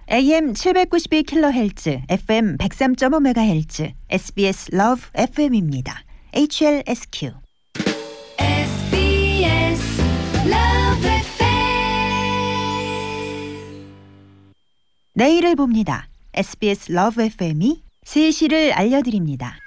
AM 792kHz, FM 103.5MHz, SBS Love FM입니다. HLSQ. SBS Love FM. 내일을 봅니다. SBS Love FM이 3시를 알려드립니다.